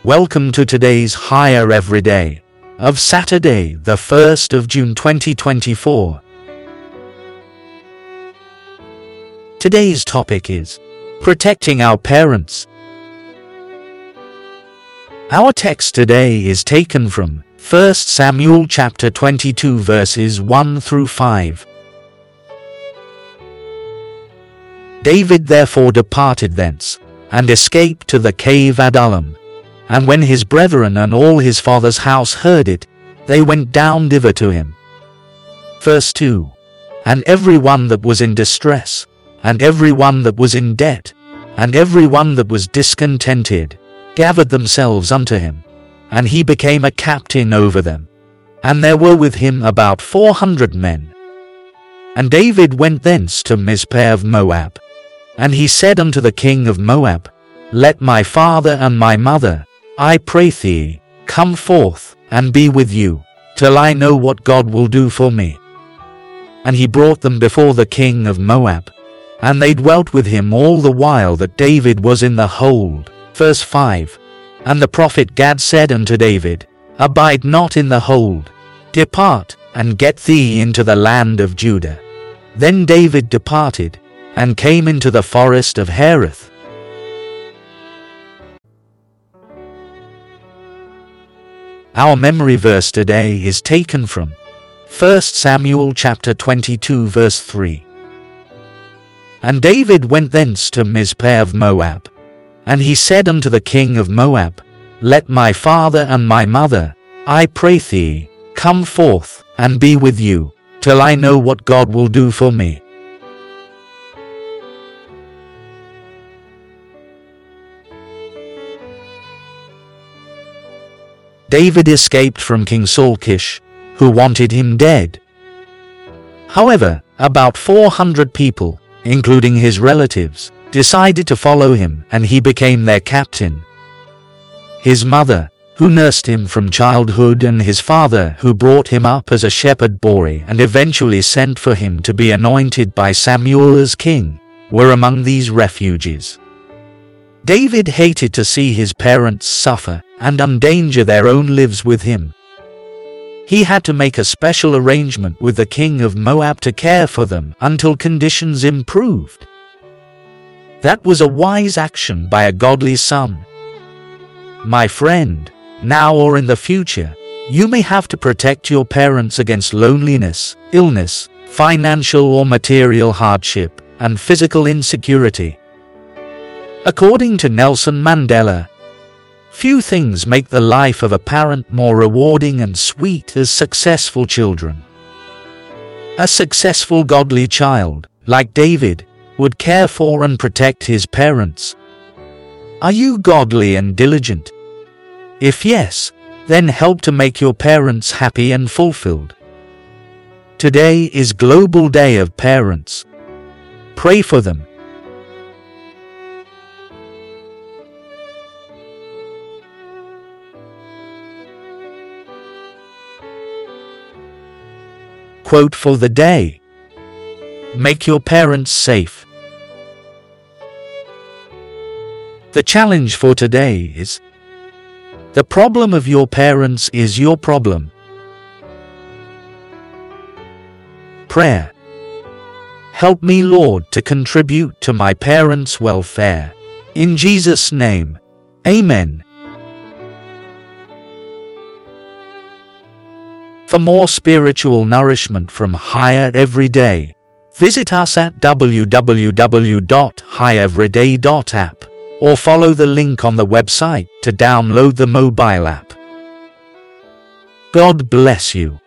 Welcome to today's Higher Everyday of Saturday, the 1st of June 2024. Today's topic is protecting our parents. Our text today is taken from 1 Samuel chapter 22 verses 1 through 5. David therefore departed thence, and escaped to the cave Adullam. And when his brethren and all his father's house heard it, they went down thither to him. Verse 2. And every one that was in distress, and every one that was in debt, and every one that was discontented, gathered themselves unto him, and he became a captain over them. And there were with him about 400 men. And David went thence to Mizpeh of Moab. And he said unto the king of Moab, Let my father and my mother, I pray thee, come forth, and be with you, till I know what God will do for me. And he brought them before the king of Moab, and they dwelt with him all the while that David was in the hold. Verse 5. And the prophet Gad said unto David, Abide not in the hold, depart, and get thee into the land of Judah. Then David departed, and came into the forest of Hereth. Our memory verse today is taken from 1 Samuel chapter 22 verse 3. And David went thence to Mizpeh of Moab. And he said unto the king of Moab, Let my father and my mother, I pray thee, come forth, and be with you, till I know what God will do for me. David escaped from King Saul-Kish, who wanted him dead. However, about 400 people, including his relatives, decided to follow him, and he became their captain. His mother, who nursed him from childhood, and his father, who brought him up as a shepherd boy and eventually sent for him to be anointed by Samuel as king, were among these refugees. David hated to see his parents suffer and endanger their own lives with him. He had to make a special arrangement with the king of Moab to care for them until conditions improved. That was a wise action by a godly son. My friend, now or in the future, you may have to protect your parents against loneliness, illness, financial or material hardship, and physical insecurity. According to Nelson Mandela, few things make the life of a parent more rewarding and sweet as successful children. A successful godly child, like David, would care for and protect his parents. Are you godly and diligent? If yes, then help to make your parents happy and fulfilled. Today is Global Day of Parents. Pray for them. Quote for the day: Make your parents safe. The challenge for today is: the problem of your parents is your problem. Prayer: Help me, Lord, to contribute to my parents' welfare. In Jesus' name, Amen. For more spiritual nourishment from Higher Everyday, visit us at www.higheveryday.app or follow the link on the website to download the mobile app. God bless you.